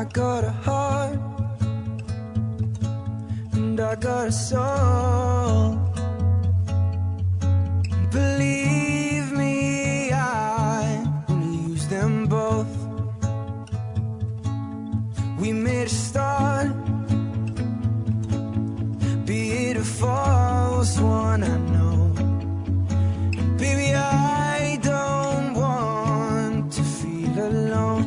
I got a heart and I got a soul. Believe me, I only use them both. We made a start, be it a false one, I know. Baby, I don't want to feel alone.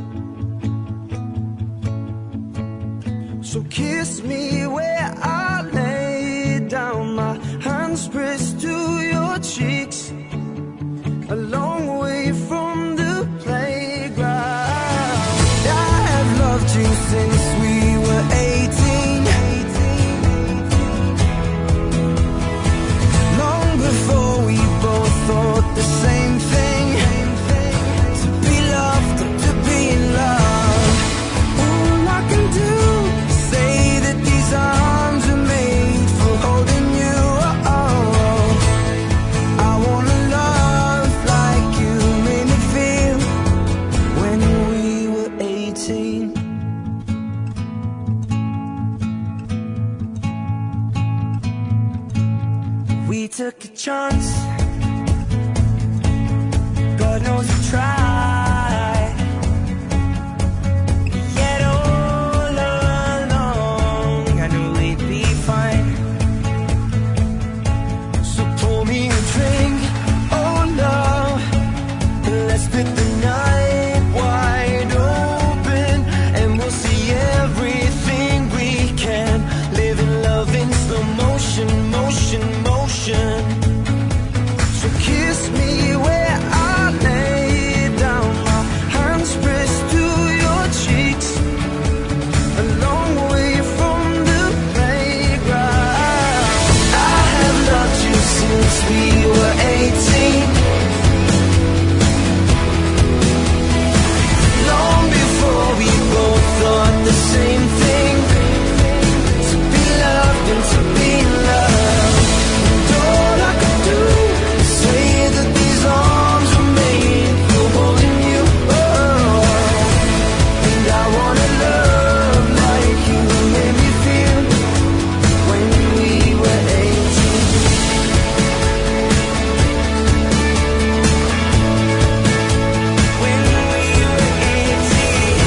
So kiss me where I lay down, my hands pressed to your cheeks, a long way from the playground. I have loved you since we were 18, long before we both thought the same thing, to be loved or to be in love. All I can do is say that these arms are made for holding you. I wanna love like you made me feel when we were 18. We took a chance, God knows we tried, yet all along I knew we'd be fine. So pour me a drink, oh love, let's split the night wide open, and we'll see everything we can. Live in love in slow motion, motion, motion. So kiss me where I lay down, my hands pressed to your cheeks, a long way from the playground. I have loved you since we were 18, long before we both thought the same thing, to be loved and to be loved. And all I could do is say that these arms were made for holding you. And I wanna love like you made me feel when we were 18. When we were 18.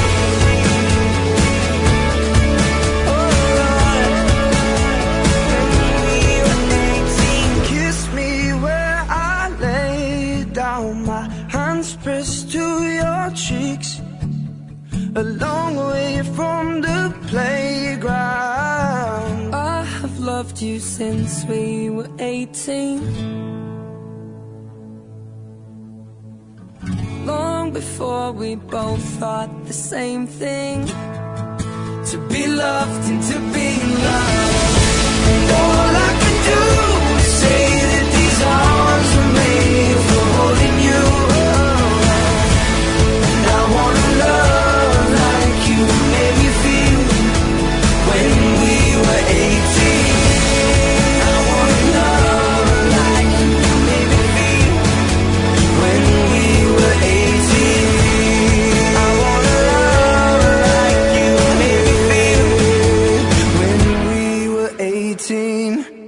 Oh Lord, when we were 18. Kiss me where I lay down, my hands pressed to your cheeks, a long way from the playground. I have loved you since we were 18, long before we both thought the same thing, to be loved and to be loved. And all I can do is say that these arms were made for holding you. And I wanna love like you made me feel when we were 18. I wanna love like you made me feel when we were 18. I wanna love like you made me feel when we were 18.